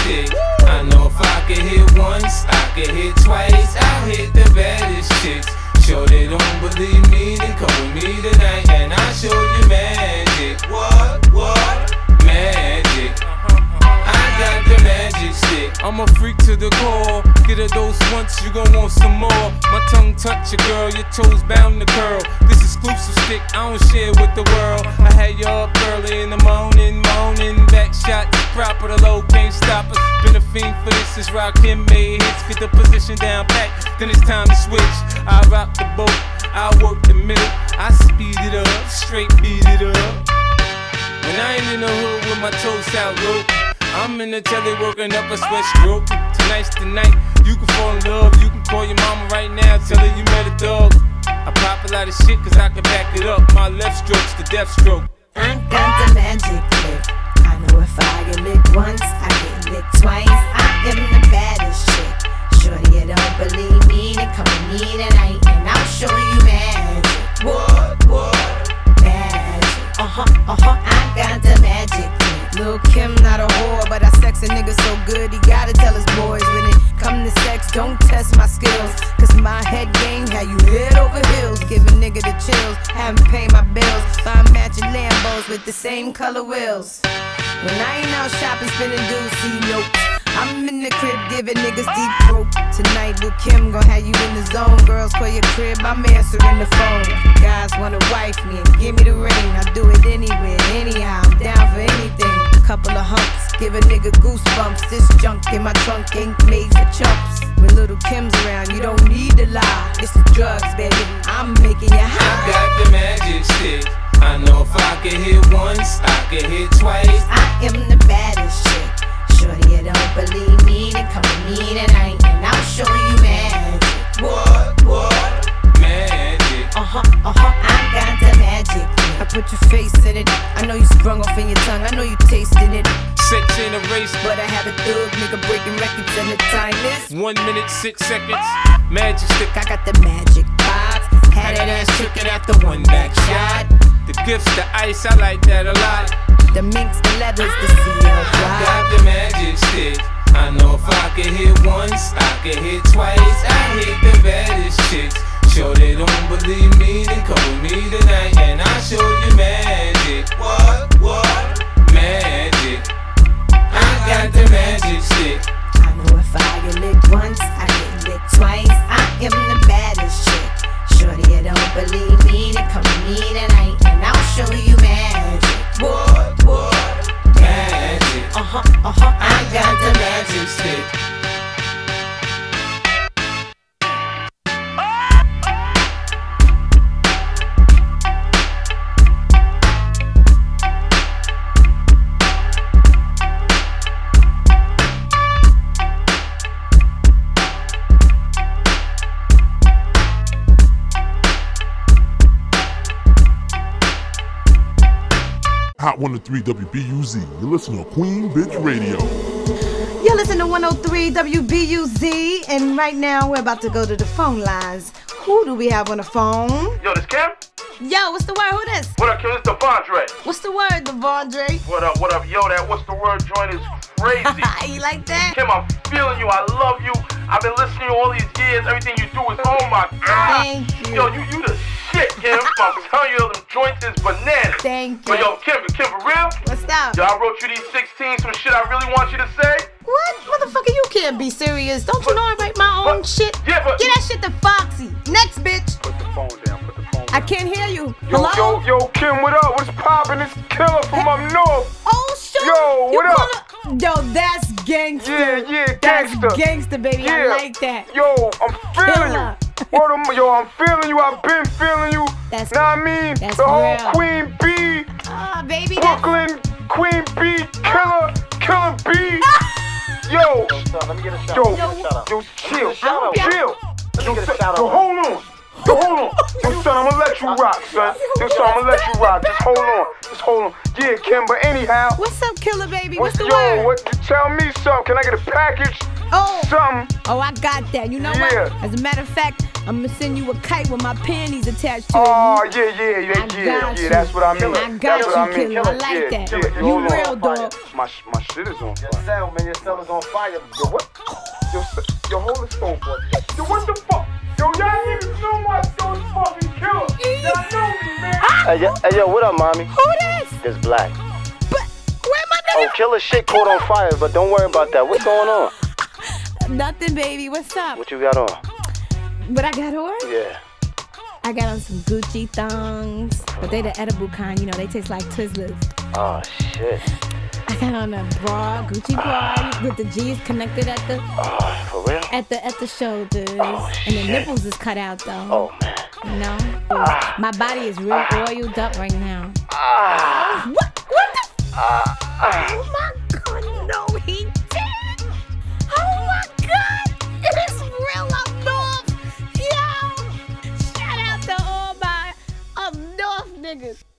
chick. I know if I could hit once, I could hit twice. I'll hit the baddest chicks. Sure they don't believe me, then come with me tonight and I'll show you magic. What? Magic. I got the magic stick. I'm a freak to the core. Get a dose once, you gon' want some more. My tongue touch your girl, your toes bound to curl. This exclusive stick, I don't share with the world. I had you up early in the morning, back shots proper, the low can't stop us. Been a fiend for this since Rakim made hits. Get the position down pat, then it's time to switch. I rock the boat, I work the middle. I speed it up, straight beat it up. When I ain't in the hood with my toes out low, I'm in the telly working up a sweat stroke. Tonight's the night, you can fall in love. You can call your mama right now, tell her you met a dog. I pop a lot of shit cause I can back it up. My left stroke's the death stroke. I got the magic trick. I know if I get licked once, I get licked twice. I am the baddest chick. Shorty, you don't believe me, then come with me tonight and I'll show you magic. What? Magic. I got the magic trick. Lil' Kim not a whore, but I sex a nigga so good he gotta tell his boys when it come to sex, don't test my skills. Cause my head game had you head over heels. Give a nigga the chills, haven't paid my bills. Find matching Lambos with the same color wheels. When I ain't out shopping, spending dudes, see nope. I'm in the crib giving niggas deep throat. Tonight, Lil' Kim gon' have you in the zone. Girls call your crib, I'm answering the phone. Guys wanna wife me and give me the ring. I do it anywhere, anyhow, I'm down for anything. Couple of humps, give a nigga goosebumps. This junk in my trunk ain't made for chumps. When Little Kim's around, you don't need to lie. It's the drugs, baby, I'm making you high. I got the magic stick. I know if I could hit once, I could hit twice. I am the baddest chick. Shorty, you don't believe me, then come with me tonight and I'll show you magic. What? Magic. I got the magic. I put your face in it. I know you sprung off in your tongue. I know you tasted it. Sex ain't a race, but I have a thug nigga breaking records and the time is 1 minute, 6 seconds. Magic stick. I got the magic vibes. Had that ass chicken after one back shot. The gifts, the ice, I like that a lot. The minks, the leathers, the CL I got the magic stick. I know if I could hit once, I could hit twice. I hit the baddest chicks. Sure they don't believe me, then come with me tonight and I'll show you magic. What? Magic. I got the magic stick. I know if I get licked once, I get licked twice. I am the baddest chick. Shorty, you don't believe me, then come with me tonight and I'll show you magic. What? Magic. I got the magic stick. Hot 103 WBUZ. You're listening to Queen Bitch Radio. You're listening to 103 WBUZ, and right now we're about to go to the phone lines. Who do we have on the phone? Yo, this Kim? Yo, what's the word? Who this? What up, Kim? It's Devondre. What's the word, Devondre? What up? Yo, that what's the word joint is crazy. You like that? Kim, I'm feeling you. I love you. I've been listening to you all these years. Everything you do is, oh my God. Thank you. Yo, you the shit, Kim. I'm telling you, them joints is bananas. Thank you. But yo, Kim, for real? What's up? Yo, I wrote you these 16, some shit I really want you to say. What? Motherfucker, you can't be serious. Don't you know I write my own shit? Yeah, but... Get that shit to Foxy. Next, bitch. Put the phone down. I can't hear you. Yo, Hello? Yo, Kim, what up? What's poppin'? It's Killer from up north. Oh, shit. Yo, what up? Yo, that's gangster. Yeah, gangster. That's gangster, baby. Yeah. I like that. Yo, I'm feeling you. Yo, I'm feeling you. I've been feeling you. That's know what I mean? That's the whole real. Queen B. Baby. Brooklyn, Queen B, Killer B. Yo. Let me get a shout out. Yo, chill. Yo, hold on. Yo, son, I'ma let you rock, son. Just hold on. Yeah, Kim, but anyhow. What's up, Killer baby? What's the word? word? Tell me something. Can I get a package? Oh. Something. Oh, I got that. You know what? As a matter of fact, I'ma send you a kite with my panties attached to it. Oh, yeah, that's what I mean. I got you, killer. I like that. You real, dog. My shit is on fire. Your cell, man, your cell is on fire. Yo, what? Yo, hold this phone for me. Yo, what the fuck? Yo, y'all niggas know my son's fucking killer. Y'all know me, man. Hey, yo, what up, mommy? Who this? This Black. But where my nigga? Oh, killer shit caught on fire, but don't worry about that. What's going on? Nothing, baby. What's up? What you got on? What I got on? Yeah. I got on some Gucci thongs, but they the edible kind, you know, they taste like Twizzlers. Oh, shit. I got on a bra, Gucci bra, with the G's connected at the... Oh, for real? At the shoulders. Oh, and the shit. nipples is cut out, though. Oh, man. You know? My body is real oiled up right now. What the... Oh, my God, no, he did! Oh, my God! It is real up north! Yo! Shout out to all my up north niggas.